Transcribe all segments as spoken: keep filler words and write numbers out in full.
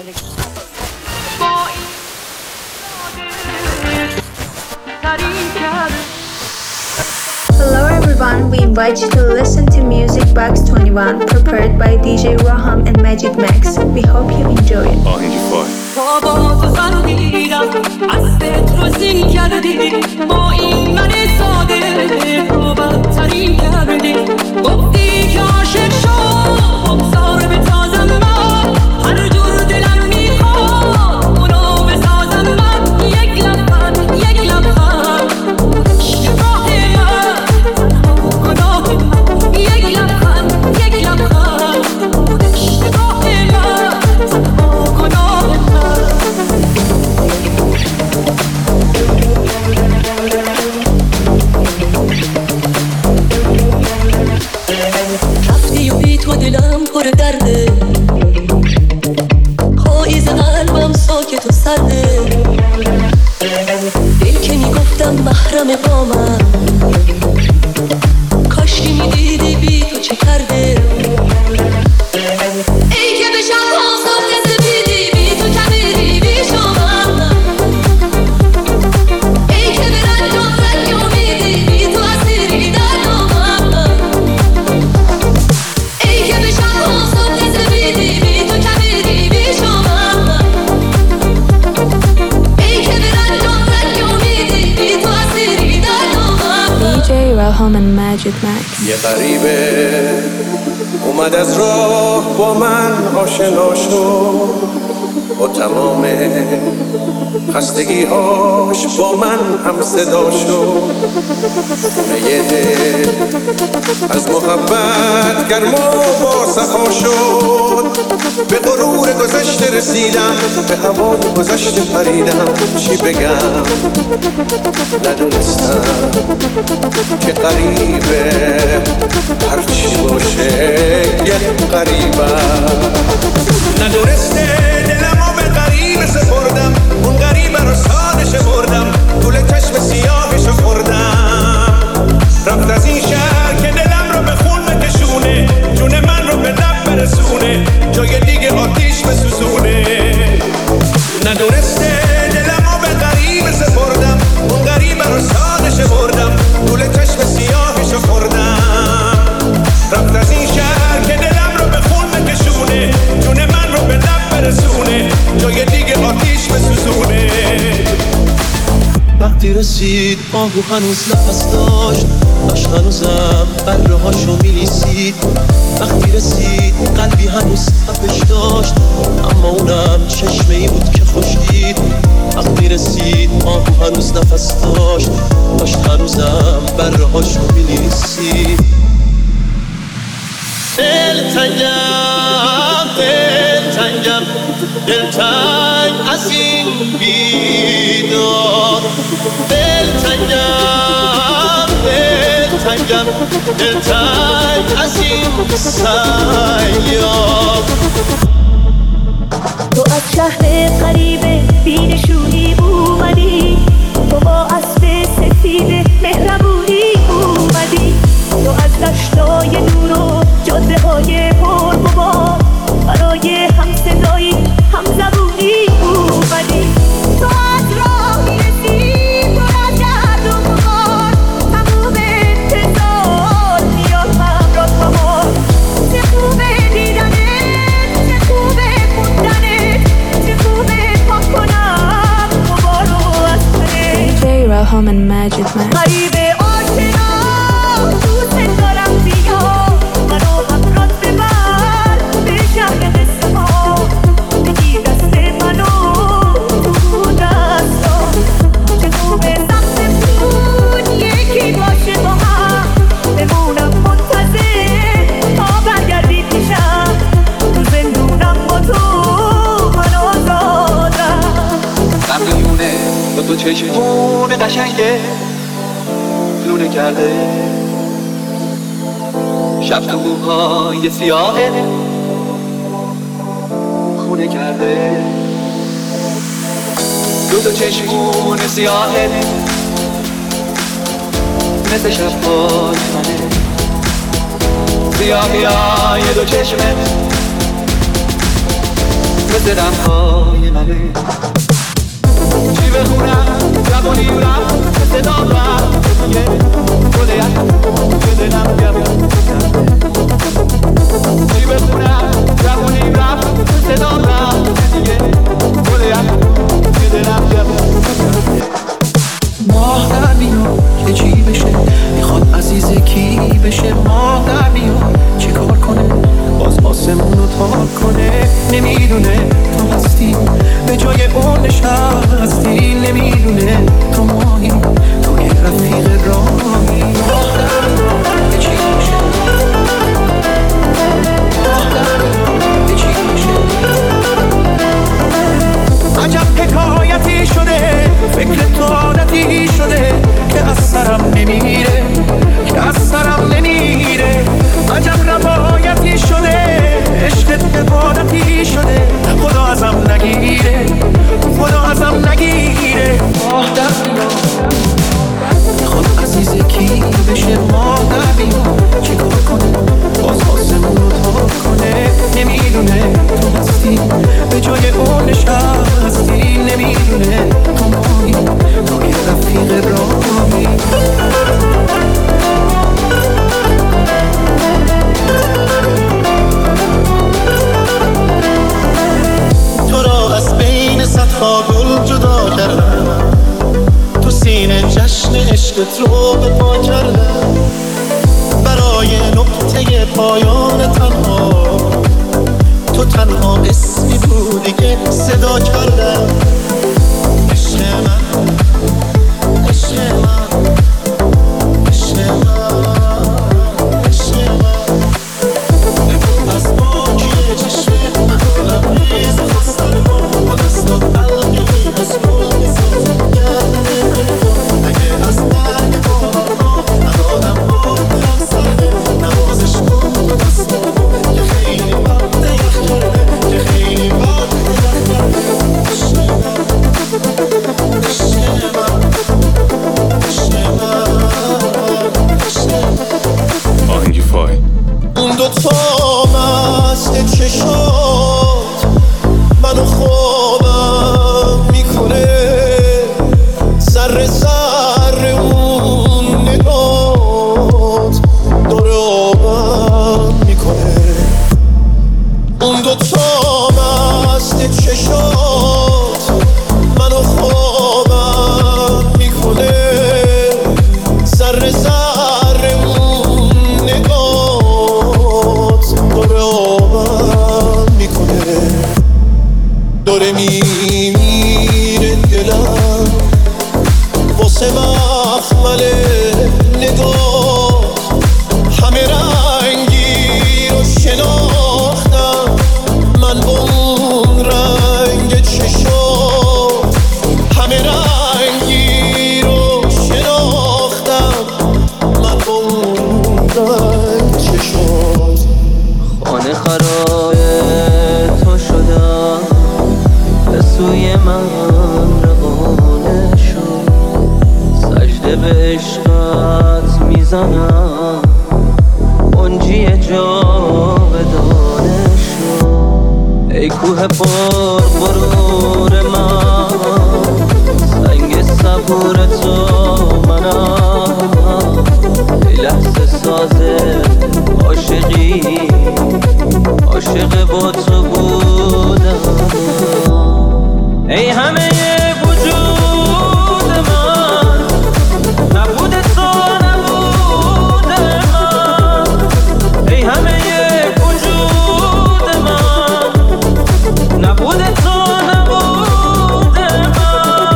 زندگی. Hello everyone, we invite you to listen to Music Box twenty-one prepared by D J Raham and Magic Max. We hope you enjoy it. آهنگ فای بابا تو فهمیدم قصدت رو زین کردی با این من ساده تو بدترین کردی گفتی که عاشق شد بگذار بتازم من هر جور دلم میخواد اونو بسازم من یک لبخند یک لبخند شفاه من گناه من یک لبخند یک لبخند شفاه من گناه من رفتی و بی تو دلم پر درده پاییز قلبم ساکت و سرده دل که میگفتم محرم با من کاشکی میدیدی بی تو چه کرده ای که به شبها ساکت سپیدی بی تو کبیری بی شما ای که به رنجام رنگ امیدی بی تو اسیری در نامم ای که به شبها ساکت سپیدی بی تو کبیری بی شما ای که به رنجام رنگ امیدی بی تو اسیری در نامم D J Raham and Magic Max. یه غریبه اومد از راه با من آشنا شد با تمام خستگی‌هاش با من هم صدا شد خونه یه دل از محبت گرم و با صفا شد به غرور گذشته رسیدم به هوای گذشته پریدم چی بگم ندونستم که غریبه هرچی باشه یه غریبم ندونسته دلمو به غریبه سپردم اون غریبه رو سادش بردم طول چشم سیاهشو خوردم رفت از این شهر که دلم رو به خون بکشونه جون من رو به لب برسونه جای دیگه آتیش بسوزونه ندونسته دلمو به غریبه سپردم اون غریبه رو سادش بردم طول چشم سیاهشو خوردم رفت از این شهر که دلم رو به خون بکشونه جون من رو به لب برسونه جای دیگه آتیش بسوزونه وقتی رسید آهو هنوز نفس داشت داشت هنوزم بره هاشو میلیسید وقتی رسید قلبی هنوز تپش داشت اما اونم چشمه ای بود که خوش دید وقتی رسید آهو هنوز نفس داشت داشت هنوزم بره هاشو میلیسید دل تنگم دل تنگم دل تنگ از این بیدار دل تنگم دل تنگم دل تنگ از این سیار تو از شهر غریبه بینشونی اومدی تو با اسب سفید مهربونی اومدی تو از دشتای دور و جاده های پر غبار برای هم صدایی هم زبونی اومدی تو از راه میرسی پر از درد و غبار تموم انتظار میاد همراه بهار چه خوبه دیدنت چه خوبه موندنت چه خوبه پاک کنم غبار رو از تنت D J Raham and Magic Max. غریبه آشنا دوست دارم بیا منو همراه ببر به شهر قصه ها بگیر دست منو تو دستا چه خوبه سمتمون یکی باشه با هم بمونم منتظر تا برگردی پیشم تو زندونم با تو من آزادم ممنونه با تو چشمون قشنگه لونه کرده شب تو موهای سیاهه خونه کرده دو تا چشمون سیاهه مثل شبهای منه سیاهی های دو چشمه مثل رمهای منه. چی بخونم جوانی رفت مثل دام رفت دیگه گله که دلم جوان چی بخونم جوانی رفت مثل دام رفت دیگه گله که دلم جوان ماه در بیاد که چی بشه میخواد عزیز کی بشه ماه در بیاد چی کار کنه باز آسمون رو تار کنه نمیدونه تو هستی به جای اون نشستی نمیدونه تو ماهی تو یه رفیق راهی ماه در بیاد که چی بشه ماه در بیاد که چی بشه عجب حکایتی شده فکر تو عادتی شده که از سرم نمیره که از سرم نمیره عجب روایتی شده عشقت عبادتی شده خدا ازم نگیره خدا ازم نگیره ماه در بیاد میخواد عزیز کی بشه ماه در بیاد چی کار کنه باز آسمون رو تار کنه نمیدونه تو هستی به جای اون نشستی نمیدونه تو ماهی تو یه رفیق راهی تو را از بین صدها گل جدا کردم تو سینه جشن عشقت رو به پا کردم برای نقطه پایان تنها تو تنها اسمی بودی که صدا کردم عشق من عشق من عشق من عشق من از باکی چشم من لبریز خستم با دستات قلبی از گل بسازم گردن اگه از برگ بارها ندادم با دلم سرده نوازش کن با دستم که خیلی وقت یخ کرده که خیلی وقت یخ کرده عشق من عشق من عشق من عشق من آهنگی فای اون دوتا مست چشات منو خوابم میکنه ذره ذره اون نگات داره آبم میکنه اون دوتا مست چشات منو خوابم میکنه ذره ذره اون نگات داره آبم میکنه داره میمیره دلم واسه مخمل نگاه همه رنگی رو شناختم من با اون رنگ چشات همه رنگی رو شناختم من با اون رنگ چشات خانه خراب تو شدم به سوی من روانه شد سجده به عشقت میزنم منجی جاودانه شد ای کوه پر غرور من سنگ صبور تو منم ای لحظه ساز عاشقی عاشق با تو بودم ای همه وجود من نبود تو نبود من ای همه وجود من نبود تو نبود من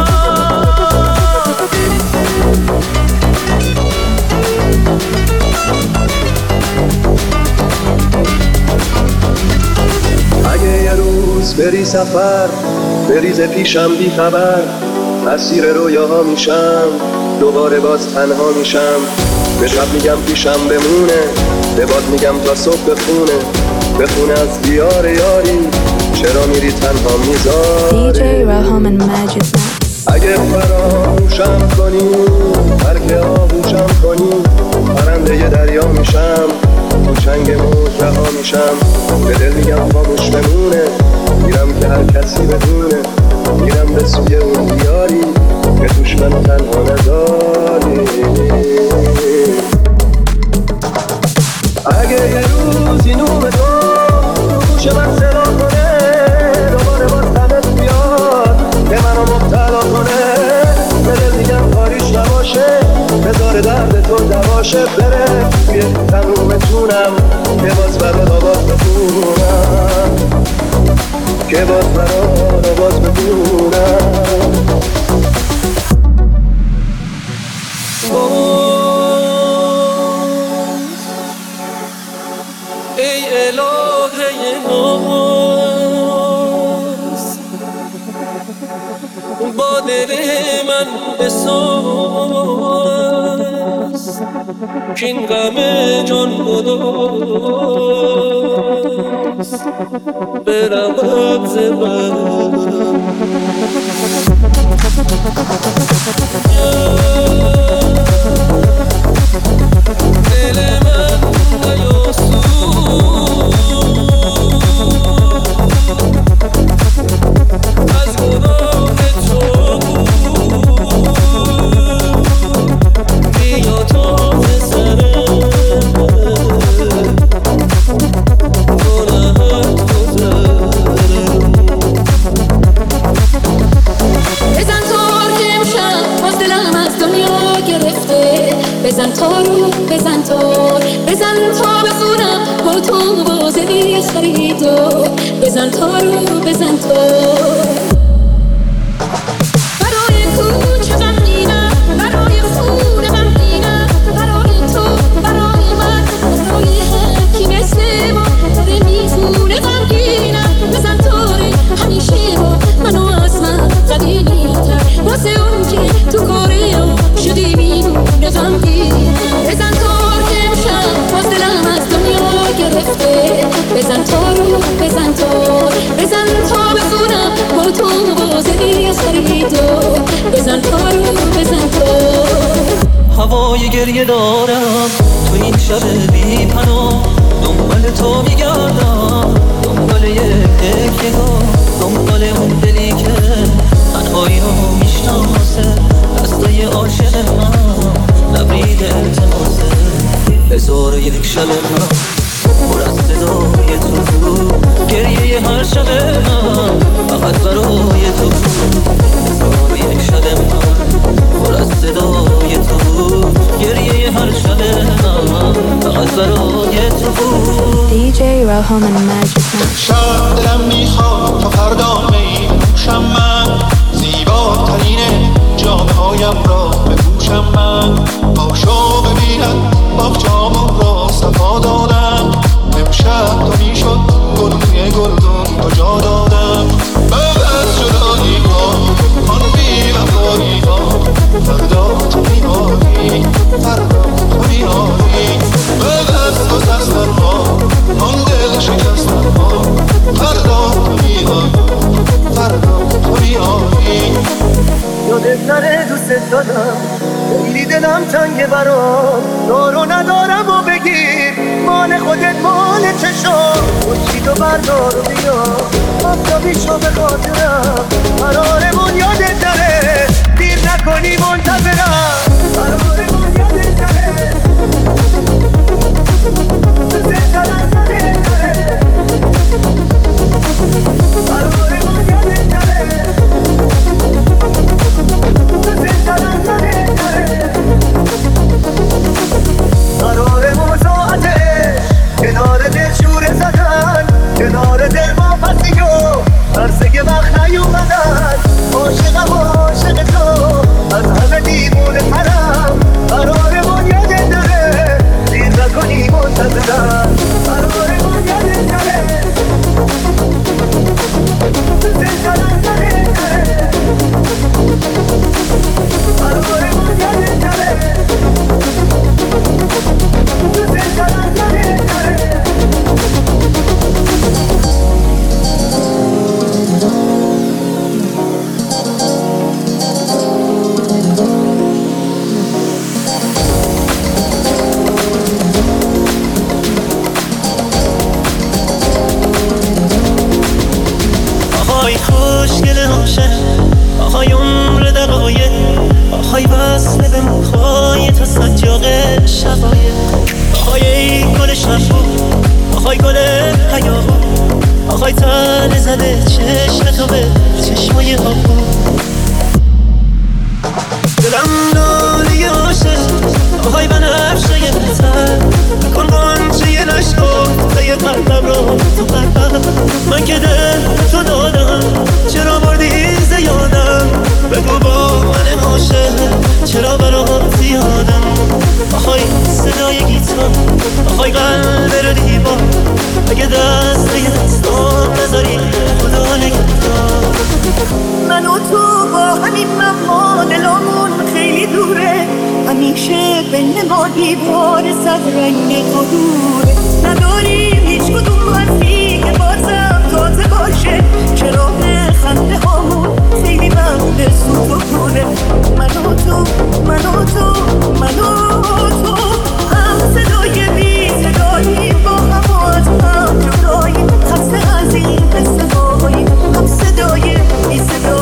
اگه یه روز بری سفر بریز پیشم بی خبر اسیر رویاها میشم دوباره باز تنها میشم به شب میگم پیشم بمونه به باد میگم تا صبح بخونه بخونه از دیار یاری چرا میری تنها میذاری دی جی راهام and Magic Max. اگه فراموشم کنی ترک آغوشم کنی پرنده ی دریا میشم تو چنگ موج رها میشم به دل میگم خاموش بمونه میرم که هر کسی بدونه، میرم به سوی اون دیاری که توش منو تنها نداری. اگه یه روزی نوم تو گوش من صدا کنه، دوباره باز تنت بیاد که منو مبتلا کنه، به دل میگم کاریش نباشه، بذار درد تو دواشه، بره توی تمومتونم که باز برات آواز بخونم، که باز برات آواز بخونم. ای الهه ناز با دل من بساز که این غم جان گداز برود ز من. دل من از گناه تو بیا تا بزنم گناهت گذرم. بزن تار که امشب باز دلم از دنیا گرفته، بزن تارو بزن تار، بزن تا بخونم با تو بازی خریدو، بزن تارو بزن تار. برای کوچه غمگینم، برای خونه غمگینم، برای تو برای من، برای هر کی مثل ما داره میخونه غمگینم. بزن تاره همیشه با منو از من قدیمی‌تر، واسه اون که تو کارم شدی میمونه غمگین. بزن تار که امشب باز دلم از دنیا گرفته، بزن تارو بزن تار، بزن تا بخونم با تو بازی خریدو، بزن تارو بزن تار. هوای گریه دارم تو این شب بی پناه، دنبال تو میگردم، دنبال یک نگاه، دنبال اون دلی که تنهایی رو میشناسه، دستای عاشق من نبرید التماسه. بذار یک شب من پر از صدای تو، گریه هر شب من فقط برای تو. بذار یک شب من پر از صدای تو، گریه هر شب من فقط برای تو. دی جی Roham and Magic Max. شب دلم میخواد تا فردا میپوشم من، زیباترین جامه‌هایم را بپوشم من، باشو ببینم باغچه‌مون را صفا دادم، امشب تو میشد گلوی گلدون تو جا دادم. بعد از جدایی ها آن بی وفایی ها، فردا تو میایی، فردا تو میایی. بعد از تو سرسر ها آن دل شکستن ها، فردا تو میایی، فردا تو میایی. یادت نره دوست دادم، خیلی دلم تنگه برام، دارو ندارم و بگیر مال خودت مال چشم، خودشید و بردار و بیا آفتابی شو به خاطرم، قرارمون یادت نره دیر نکنی منتظرم، قرارمون یادت نره دوست دارم یادت نره، قرارمون یادت نره قرار موضوعاتش کنار دل شوره زدن، کنار دل ما پسی و عرصه وقت نیومدن، عاشقم و عاشق تو از همه دیر نقشه آهای عمر دقایق آهای وصله به موهای تا سجاق شبایق آهای ای گل شنبو آهای گل پیاهو آهای تن زده چشم تو به چشمای آبو دلم نالی عاشق آهای بنفشه یه بهتر کن قانچه یه نشکن یه قلبم رو تو قلبم من که دل تو دادم چرا بردی زیادم بگو با من عاشق چرا برات یادم آهای صدای گیتار آهای قلب رو دیوار اگه دست یه دستان بذاری خدا نگهدار من و تو با همین مما دلامون خیلی دوره همیشه بین ما دیوار صد رنگ قدوره نداریم هیچ کدوم حرفی که بازم تازه باشه چرا خنده هامون خیلی ممنه سوت و پوره من و تو من و تو من و تو هم صدای بی صداییم با هم و از هم جداییم خسته از این قصه هاییم هم صدای بی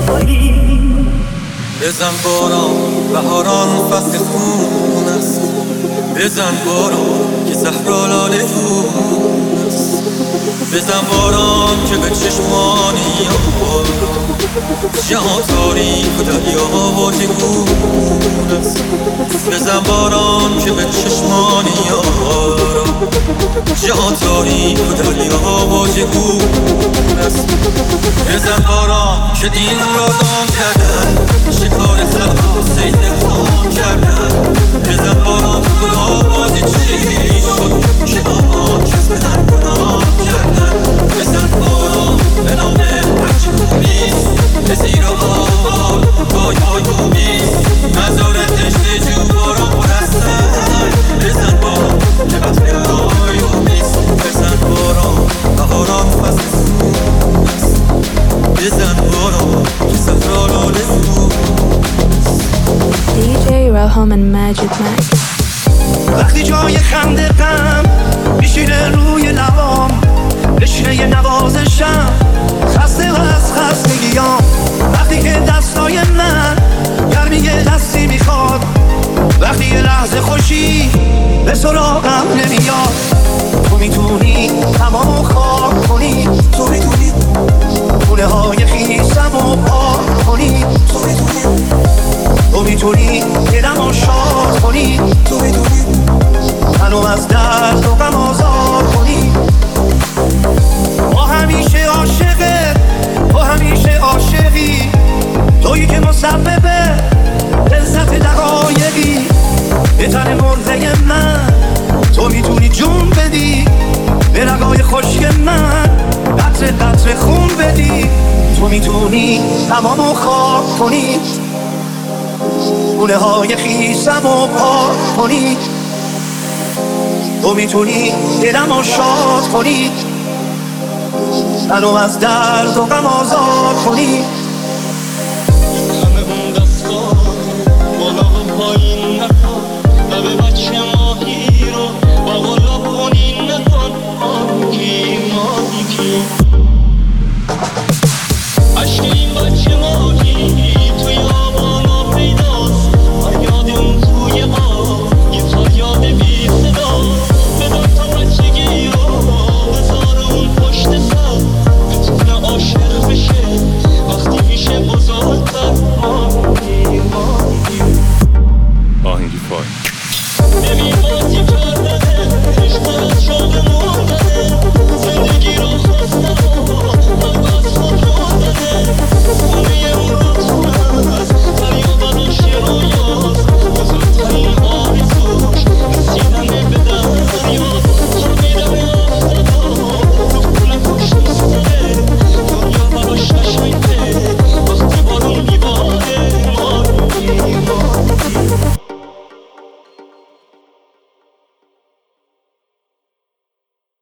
صداییم بزن باران بهاران فصل خون است بزن باران که زهرا لاله خون است بزن باران که به چشمانی آبار جهان تاریک و دریا واژگون است بزن باران که به چشمانی آبار جهان تاریک و دریا واژگون است بزن باران که دین را دام کردن شکار خلق سید خان کردن بزن باران گناه بازی چی شد که آمان کس بدن گناه کردن بزن باران به نام هرچی خوبیست به زیر آباد بای بای خوبیست مزار تشت جو باران برستن بزن باران که بطری رای خوبیست بزن باران بهاران فصل خون است بزن باران که صفرا لاله خون دی جی Roham and Magic Max. وقتی جای خنده غم میشینه روی لبام بشینه یه نوازشم خسته و از خستگیام وقتی که دستای من گرمی یه دستی میخواد وقتی یه لحظه خوشی به سراغم نمیاد تو میتونی تمام خاک کنی تو میتونی خونه های خیسم و پاک کنی تو میتونی تو میتونی دلمو شاد کنی تو میتونی منو از درد و غم آزاد کنی تو همیشه عاشقه تو همیشه عاشقی تویی که مسبب لذت دقایقی به تن مرده من تو میتونی جون بدی به رگای خشک من قطره قطره خون بدی تو میتونی تمامو خاک کنی خونه های خیسم و پاک کنی تو میتونی دلمو شاد کنی منو از درد و غم آزاد کنی همه اون دستا بالا و پایین نکن و به بچه